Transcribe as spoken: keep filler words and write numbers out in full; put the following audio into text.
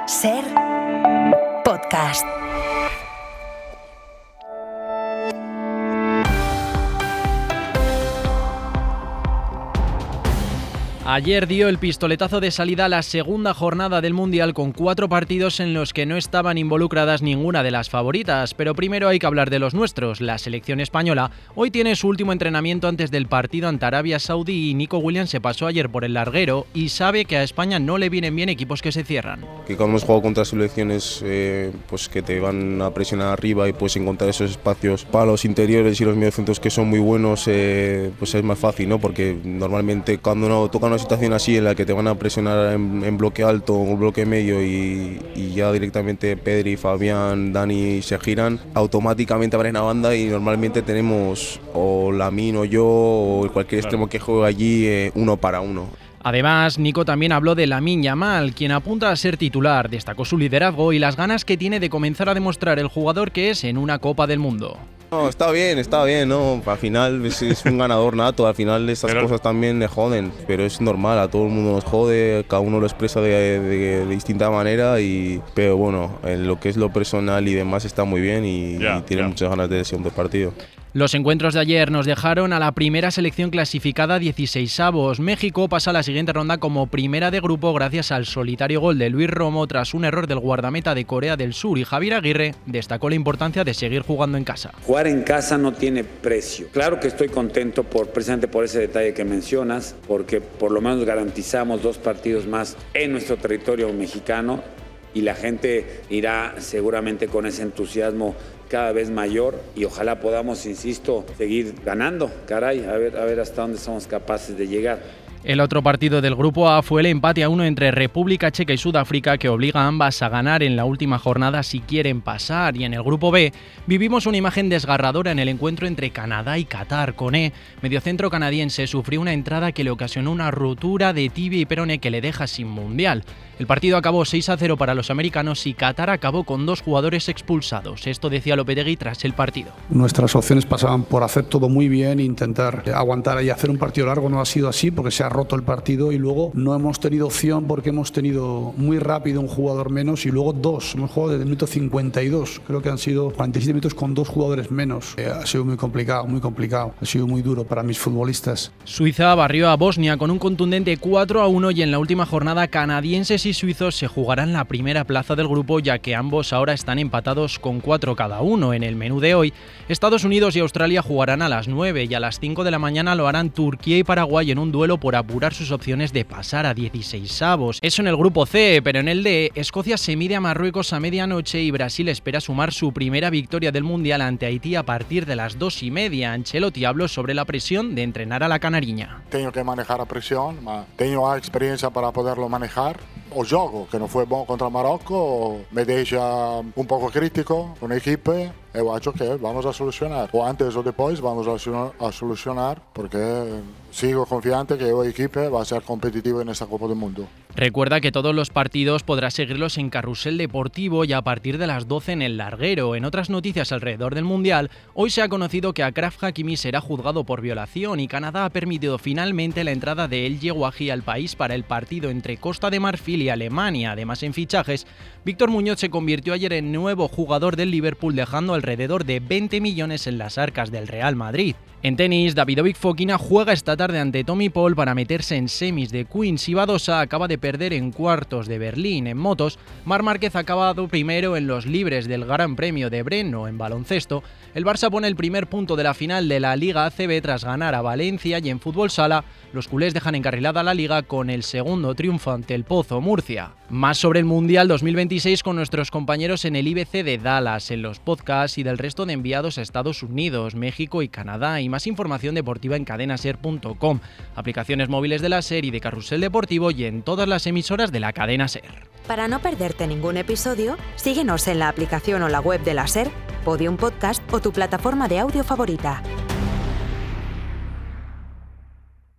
Ser podcast. Ayer dio el pistoletazo de salida a la segunda jornada del Mundial con cuatro partidos en los que no estaban involucradas ninguna de las favoritas, pero primero hay que hablar de los nuestros. La selección española hoy tiene su último entrenamiento antes del partido ante Arabia Saudí y Nico Williams se pasó ayer por el larguero y sabe que a España no le vienen bien equipos que se cierran. Que cuando hemos jugado contra selecciones eh, pues que te van a presionar arriba y puedes encontrar esos espacios para los interiores y los mediocentros que son muy buenos, eh, pues es más fácil, ¿no? Porque normalmente cuando uno toca una situación así en la que te van a presionar en, en bloque alto o bloque medio y, y ya directamente Pedri, Fabián, Dani se giran, automáticamente abren la banda y normalmente tenemos o Lamine o yo o cualquier extremo que juegue allí eh, uno para uno. Además, Nico también habló de Lamine Yamal, quien apunta a ser titular, destacó su liderazgo y las ganas que tiene de comenzar a demostrar el jugador que es en una Copa del Mundo. No, está bien, está bien, ¿no? Al final es, es un ganador nato, al final estas pero... cosas también le joden, pero es normal, a todo el mundo nos jode, cada uno lo expresa de, de, de distinta manera, y, pero bueno, en lo que es lo personal y demás está muy bien y, yeah, y tiene yeah. muchas ganas de segundo partido. Los encuentros de ayer nos dejaron a la primera selección clasificada dieciseisavos. México pasa a la siguiente ronda como primera de grupo gracias al solitario gol de Luis Romo tras un error del guardameta de Corea del Sur, y Javier Aguirre destacó la importancia de seguir jugando en casa. Jugar en casa no tiene precio. Claro que estoy contento por, precisamente por ese detalle que mencionas, porque por lo menos garantizamos dos partidos más en nuestro territorio mexicano y la gente irá seguramente con ese entusiasmo cada vez mayor y ojalá podamos, insisto, seguir ganando. Caray, a ver, a ver hasta dónde somos capaces de llegar. El otro partido del Grupo A fue el empate a uno entre República Checa y Sudáfrica, que obliga a ambas a ganar en la última jornada si quieren pasar. Y en el Grupo B vivimos una imagen desgarradora en el encuentro entre Canadá y Qatar. Koné, mediocentro canadiense, sufrió una entrada que le ocasionó una rotura de tibia y peroné que le deja sin mundial. El partido acabó seis a cero para los americanos y Qatar acabó con dos jugadores expulsados. Esto decía Lopetegui tras el partido. Nuestras opciones pasaban por hacer todo muy bien e intentar aguantar y hacer un partido largo. No ha sido así porque se ha roto el partido y luego no hemos tenido opción porque hemos tenido muy rápido un jugador menos y luego dos. Hemos jugado desde el minuto cincuenta y dos. Creo que han sido cuarenta y siete minutos con dos jugadores menos. Eh, ha sido muy complicado, muy complicado. Ha sido muy duro para mis futbolistas. Suiza barrió a Bosnia con un contundente cuatro a uno y en la última jornada canadienses y suizos se jugarán la primera plaza del grupo, ya que ambos ahora están empatados con cuatro cada uno. En el menú de hoy, Estados Unidos y Australia jugarán a las nueve y a las cinco de la mañana lo harán Turquía y Paraguay en un duelo por apurar sus opciones de pasar a dieciseisavos. Eso en el grupo C, pero en el D, Escocia se mide a Marruecos a medianoche y Brasil espera sumar su primera victoria del Mundial ante Haití a partir de las dos y media. Ancelotti habló sobre la presión de entrenar a la canariña. Tengo que manejar la presión, tengo la experiencia para poderlo manejar. O juego, que no fue bueno contra Marocco, me deja un poco crítico con el equipo. Eu acho que vamos a solucionar, o antes o después vamos a solucionar, porque sigo confiante que el equipo va a ser competitivo en esta Copa del Mundo. Recuerda que todos los partidos podrás seguirlos en Carrusel Deportivo y a partir de las doce en el larguero. En otras noticias alrededor del Mundial, hoy se ha conocido que Achraf Hakimi será juzgado por violación y Canadá ha permitido finalmente la entrada de El Yewahi al país para el partido entre Costa de Marfil y Alemania. Además, en fichajes, Víctor Muñoz se convirtió ayer en nuevo jugador del Liverpool, dejando alrededor de veinte millones en las arcas del Real Madrid. En tenis, Davidovich Fokina juega esta tarde ante Tommy Paul para meterse en semis de Queens y Badosa acaba de perder en cuartos de Berlín. En motos, Marc Márquez ha acabado primero en los libres del Gran Premio de Brno. En baloncesto, el Barça pone el primer punto de la final de la Liga A C B tras ganar a Valencia, y en fútbol sala, los culés dejan encarrilada la Liga con el segundo triunfo ante el Pozo Murcia. Más sobre el Mundial dos mil veintiséis con nuestros compañeros en el I B C de Dallas, en los podcasts y del resto de enviados a Estados Unidos, México y Canadá, y más información deportiva en cadena ser punto com, aplicaciones móviles de la SER y de Carrusel Deportivo y en todas las emisoras de la cadena SER. Para no perderte ningún episodio, síguenos en la aplicación o la web de la SER, Podium Podcast o tu plataforma de audio favorita.